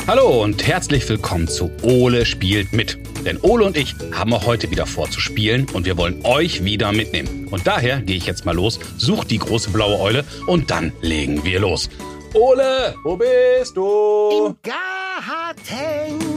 Hallo und herzlich willkommen zu Ole spielt mit. Denn Ole und ich haben auch heute wieder vor zu spielen und wir wollen euch wieder mitnehmen. Und daher gehe ich jetzt mal los, such die große blaue Eule und dann legen wir los. Ole, wo bist du? Im Garten.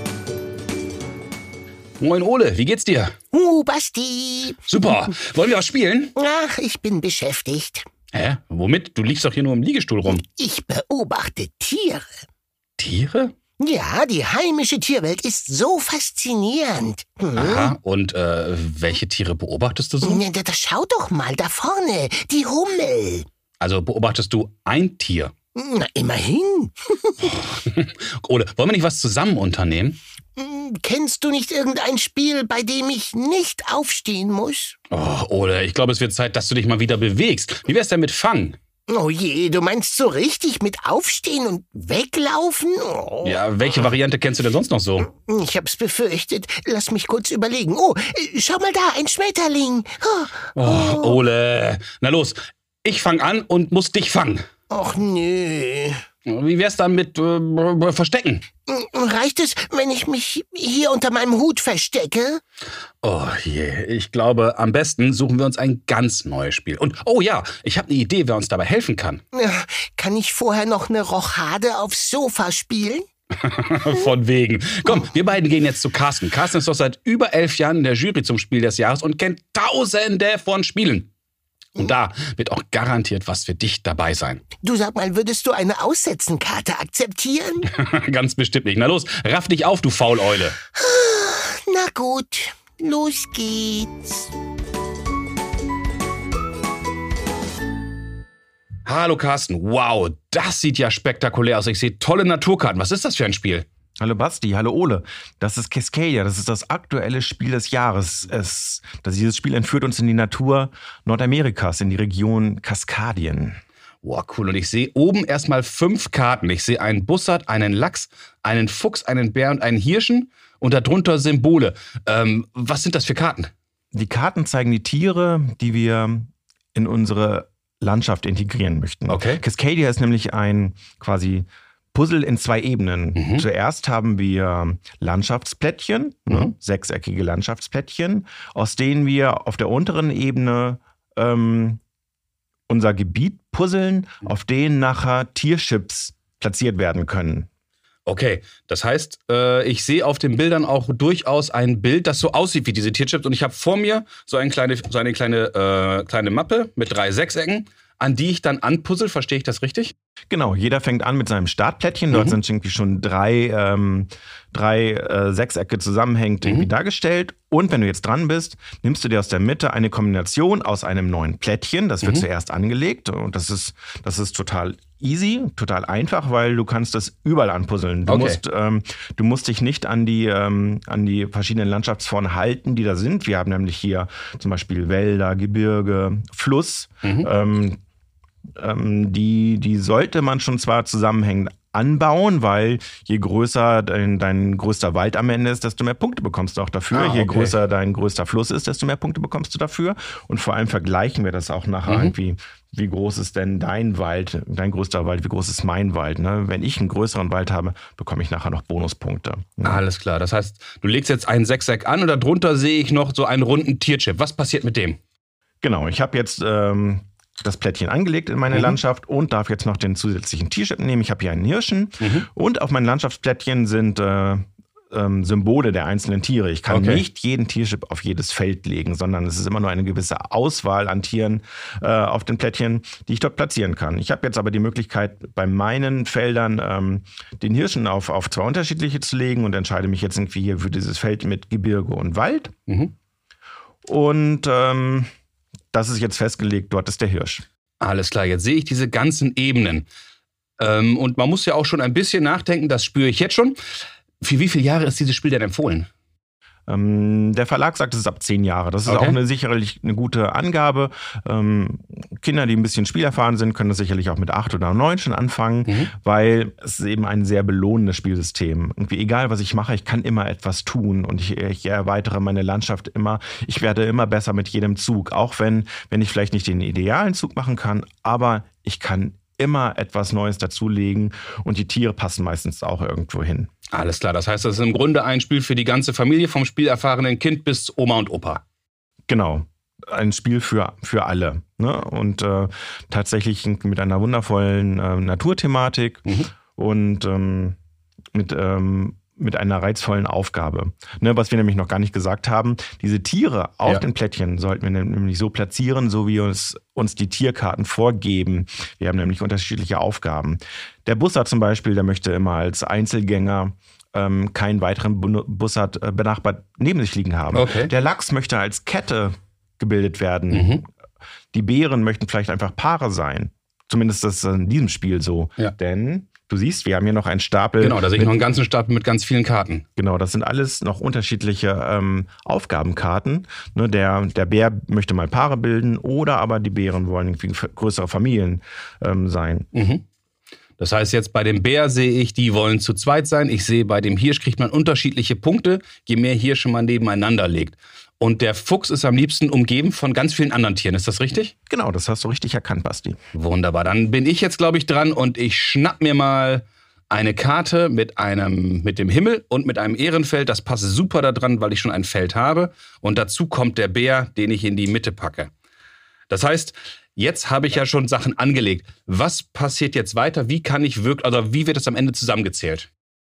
Moin Ole, wie geht's dir? Basti. Super, wollen wir was spielen? Ach, ich bin beschäftigt. Hä? Womit? Du liegst doch hier nur im Liegestuhl rum. Ich beobachte Tiere. Tiere? Ja, die heimische Tierwelt ist so faszinierend. Aha, und welche Tiere beobachtest du so? Schau doch mal da vorne, die Hummel. Also beobachtest du ein Tier? Na, immerhin. Ole, wollen wir nicht was zusammen unternehmen? Kennst du nicht irgendein Spiel, bei dem ich nicht aufstehen muss? Oh, Ole, ich glaube, es wird Zeit, dass du dich mal wieder bewegst. Wie wär's denn mit Fang? Oh je, du meinst so richtig mit Aufstehen und Weglaufen? Oh. Ja, welche Variante kennst du denn sonst noch so? Ich hab's befürchtet. Lass mich kurz überlegen. Oh, schau mal da, ein Schmetterling. Oh, Ole. Na los, ich fang an und muss dich fangen. Och nö. Wie wär's dann mit Verstecken? Reicht es, wenn ich mich hier unter meinem Hut verstecke? Oh je, ich glaube, am besten suchen wir uns ein ganz neues Spiel. Und oh ja, ich habe eine Idee, wer uns dabei helfen kann. Kann ich vorher noch eine Rochade aufs Sofa spielen? Von wegen. Komm, wir beiden gehen jetzt zu Carsten. Carsten ist doch seit über 11 Jahren in der Jury zum Spiel des Jahres und kennt Tausende von Spielen. Und da wird auch garantiert was für dich dabei sein. Du sag mal, würdest du eine Aussetzenkarte akzeptieren? Ganz bestimmt nicht. Na los, raff dich auf, du Fauleule. Na gut, los geht's. Hallo Carsten, wow, das sieht ja spektakulär aus. Ich sehe tolle Naturkarten. Was ist das für ein Spiel? Hallo Basti, hallo Ole. Das ist Cascadia, das ist das aktuelle Spiel des Jahres. Dieses Spiel entführt uns in die Natur Nordamerikas, in die Region Kaskadien. Wow, cool. Und ich sehe oben erstmal 5 Karten. Ich sehe einen Bussard, einen Lachs, einen Fuchs, einen Bär und einen Hirschen und darunter Symbole. Was sind das für Karten? Die Karten zeigen die Tiere, die wir in unsere Landschaft integrieren möchten. Okay. Cascadia ist nämlich ein quasi Puzzle in 2 Ebenen. Zuerst haben wir Landschaftsplättchen, sechseckige Landschaftsplättchen, aus denen wir auf der unteren Ebene unser Gebiet puzzeln, auf denen nachher Tierchips platziert werden können. Okay, das heißt, ich sehe auf den Bildern auch durchaus ein Bild, das so aussieht wie diese Tierchips. Und ich habe vor mir so eine kleine Mappe mit 3 Sechsecken, an die ich dann anpuzzle. Verstehe ich das richtig? Genau, jeder fängt an mit seinem Startplättchen. Dort sind irgendwie schon drei Sechsecke zusammenhängend irgendwie dargestellt. Und wenn du jetzt dran bist, nimmst du dir aus der Mitte eine Kombination aus einem neuen Plättchen. Das wird zuerst angelegt. Und das ist total easy, total einfach, weil du kannst das überall anpuzzeln. Du musst dich nicht an die verschiedenen Landschaftsformen halten, die da sind. Wir haben nämlich hier zum Beispiel Wälder, Gebirge, Fluss. Die sollte man schon zwar zusammenhängend anbauen, weil je größer dein größter Wald am Ende ist, desto mehr Punkte bekommst du auch dafür. Je größer dein größter Fluss ist, desto mehr Punkte bekommst du dafür. Und vor allem vergleichen wir das auch nachher irgendwie. Wie groß ist denn dein Wald, dein größter Wald, wie groß ist mein Wald? Ne? Wenn ich einen größeren Wald habe, bekomme ich nachher noch Bonuspunkte. Ja. Alles klar, das heißt, du legst jetzt einen Sechseck an und darunter sehe ich noch so einen runden Tierchip. Was passiert mit dem? Genau, ich habe jetzt das Plättchen angelegt in meine Landschaft und darf jetzt noch den zusätzlichen Tierchip nehmen. Ich habe hier einen Hirschen und auf meinem Landschaftsplättchen sind Symbole der einzelnen Tiere. Ich kann nicht jeden Tierchip auf jedes Feld legen, sondern es ist immer nur eine gewisse Auswahl an Tieren auf den Plättchen, die ich dort platzieren kann. Ich habe jetzt aber die Möglichkeit, bei meinen Feldern den Hirschen auf 2 unterschiedliche zu legen und entscheide mich jetzt irgendwie hier für dieses Feld mit Gebirge und Wald. Und das ist jetzt festgelegt, dort ist der Hirsch. Alles klar, jetzt sehe ich diese ganzen Ebenen. Und man muss ja auch schon ein bisschen nachdenken, das spüre ich jetzt schon. Für wie viele Jahre ist dieses Spiel denn empfohlen? Der Verlag sagt, es ist ab 10 Jahre. Das ist auch sicherlich eine gute Angabe. Kinder, die ein bisschen spielerfahren sind, können das sicherlich auch mit 8 oder 9 schon anfangen, weil es ist eben ein sehr belohnendes Spielsystem. Irgendwie egal, was ich mache, ich kann immer etwas tun und ich erweitere meine Landschaft immer. Ich werde immer besser mit jedem Zug, auch wenn ich vielleicht nicht den idealen Zug machen kann, aber ich kann immer etwas Neues dazulegen und die Tiere passen meistens auch irgendwo hin. Alles klar, das heißt, das ist im Grunde ein Spiel für die ganze Familie, vom spielerfahrenen Kind bis Oma und Opa. Genau, ein Spiel für alle. Ne? Und tatsächlich mit einer wundervollen Naturthematik und mit einer reizvollen Aufgabe. Ne, was wir nämlich noch gar nicht gesagt haben, diese Tiere auf den Plättchen sollten wir nämlich so platzieren, so wie uns die Tierkarten vorgeben. Wir haben nämlich unterschiedliche Aufgaben. Der Bussard zum Beispiel, der möchte immer als Einzelgänger keinen weiteren Bussard benachbart neben sich liegen haben. Okay. Der Lachs möchte als Kette gebildet werden. Die Bären möchten vielleicht einfach Paare sein. Zumindest ist das in diesem Spiel so. Ja. Denn du siehst, wir haben hier noch einen Stapel. Genau, da sehe ich noch einen ganzen Stapel mit ganz vielen Karten. Genau, das sind alles noch unterschiedliche Aufgabenkarten. Ne, der Bär möchte mal Paare bilden oder aber die Bären wollen irgendwie größere Familien sein. Das heißt jetzt bei dem Bär sehe ich, die wollen zu zweit sein. Ich sehe, bei dem Hirsch kriegt man unterschiedliche Punkte, je mehr Hirsche man nebeneinander legt. Und der Fuchs ist am liebsten umgeben von ganz vielen anderen Tieren. Ist das richtig? Genau, das hast du richtig erkannt, Basti. Wunderbar, dann bin ich jetzt, glaube ich, dran und ich schnapp mir mal eine Karte mit dem Himmel und mit einem Ehrenfeld. Das passt super da dran, weil ich schon ein Feld habe. Und dazu kommt der Bär, den ich in die Mitte packe. Das heißt, jetzt habe ich ja schon Sachen angelegt. Was passiert jetzt weiter? Wie wird das am Ende zusammengezählt?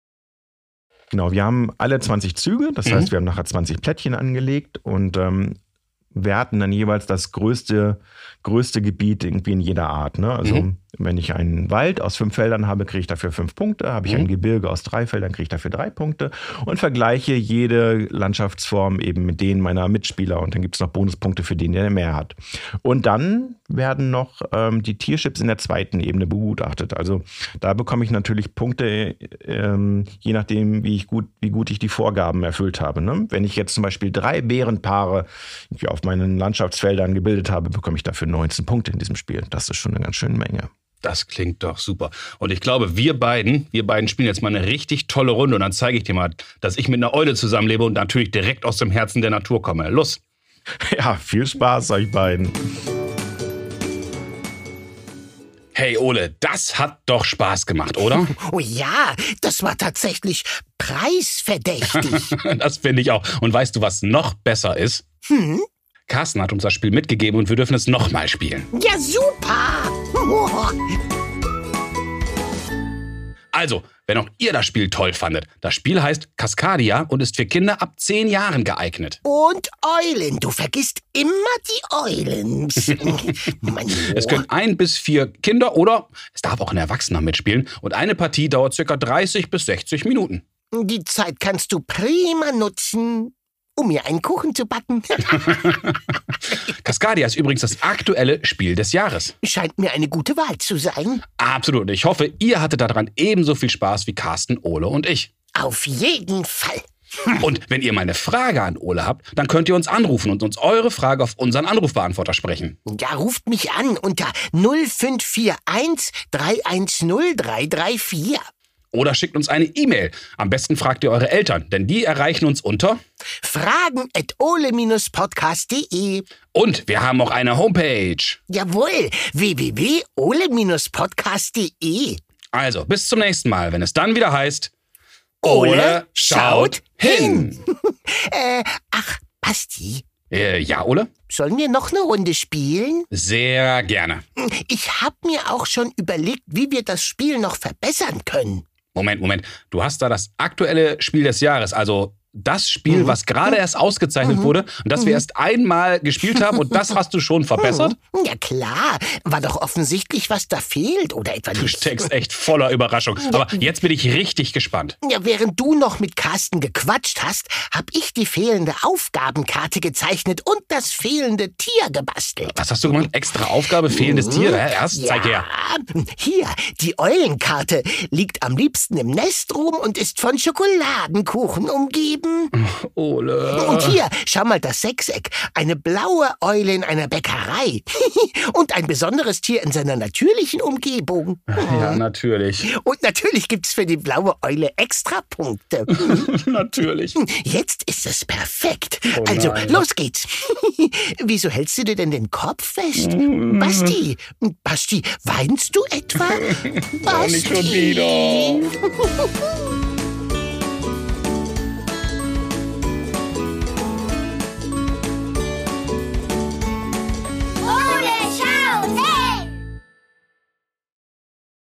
Genau, wir haben alle 20 Züge, das heißt, wir haben nachher 20 Plättchen angelegt und werten dann jeweils das größte Gebiet irgendwie in jeder Art. Ne? Also wenn ich einen Wald aus 5 Feldern habe, kriege ich dafür 5 Punkte. Habe ich ein Gebirge aus 3 Feldern, kriege ich dafür 3 Punkte. Und vergleiche jede Landschaftsform eben mit denen meiner Mitspieler. Und dann gibt es noch Bonuspunkte für den, der mehr hat. Und dann werden noch die Tierchips in der zweiten Ebene begutachtet. Also da bekomme ich natürlich Punkte, je nachdem, wie gut ich die Vorgaben erfüllt habe. Ne? Wenn ich jetzt zum Beispiel 3 Bärenpaare auf meinen Landschaftsfeldern gebildet habe, bekomme ich dafür 19 Punkte in diesem Spiel. Das ist schon eine ganz schöne Menge. Das klingt doch super. Und ich glaube, wir beiden spielen jetzt mal eine richtig tolle Runde. Und dann zeige ich dir mal, dass ich mit einer Eule zusammenlebe und natürlich direkt aus dem Herzen der Natur komme. Los! Ja, viel Spaß euch beiden. Hey Ole, das hat doch Spaß gemacht, oder? Oh ja, das war tatsächlich preisverdächtig. Das finde ich auch. Und weißt du, was noch besser ist? Carsten hat uns das Spiel mitgegeben und wir dürfen es nochmal spielen. Ja, super! Also, wenn auch ihr das Spiel toll fandet, das Spiel heißt Cascadia und ist für Kinder ab 10 Jahren geeignet. Und Eulen, du vergisst immer die Eulen. Es können 1 bis 4 Kinder oder es darf auch ein Erwachsener mitspielen und eine Partie dauert ca. 30 bis 60 Minuten. Die Zeit kannst du prima nutzen, um mir einen Kuchen zu backen. Cascadia ist übrigens das aktuelle Spiel des Jahres. Scheint mir eine gute Wahl zu sein. Absolut. Und ich hoffe, ihr hattet daran ebenso viel Spaß wie Carsten, Ole und ich. Auf jeden Fall. Und wenn ihr mal eine Frage an Ole habt, dann könnt ihr uns anrufen und uns eure Frage auf unseren Anrufbeantworter sprechen. Ja, ruft mich an unter 0541 310 334. Oder schickt uns eine E-Mail. Am besten fragt ihr eure Eltern, denn die erreichen uns unter fragen@ole-podcast.de. Und wir haben auch eine Homepage. Jawohl, www.ole-podcast.de. Also, bis zum nächsten Mal, wenn es dann wieder heißt Ole schaut hin. Ach, Basti. Ja, Ole? Sollen wir noch eine Runde spielen? Sehr gerne. Ich habe mir auch schon überlegt, wie wir das Spiel noch verbessern können. Moment. Du hast da das aktuelle Spiel des Jahres, also das Spiel, was gerade erst ausgezeichnet wurde und das wir erst einmal gespielt haben und das hast du schon verbessert? Ja klar, war doch offensichtlich, was da fehlt oder etwa nicht. Du steckst echt voller Überraschung, aber jetzt bin ich richtig gespannt. Ja, während du noch mit Carsten gequatscht hast, habe ich die fehlende Aufgabenkarte gezeichnet und das fehlende Tier gebastelt. Was hast du gemacht? Extra Aufgabe, fehlendes Tier? Erst zeig her. Hier, die Eulenkarte liegt am liebsten im Nest rum und ist von Schokoladenkuchen umgeben. geben. Ole. Und hier, schau mal das Sechseck. Eine blaue Eule in einer Bäckerei. Und ein besonderes Tier in seiner natürlichen Umgebung. Ja, natürlich. Und natürlich gibt's für die blaue Eule Extrapunkte. Natürlich. Jetzt ist es perfekt. Oh also, nein. los geht's. Wieso hältst du dir denn den Kopf fest? Basti, weinst du etwa? Oh, nicht schon wieder.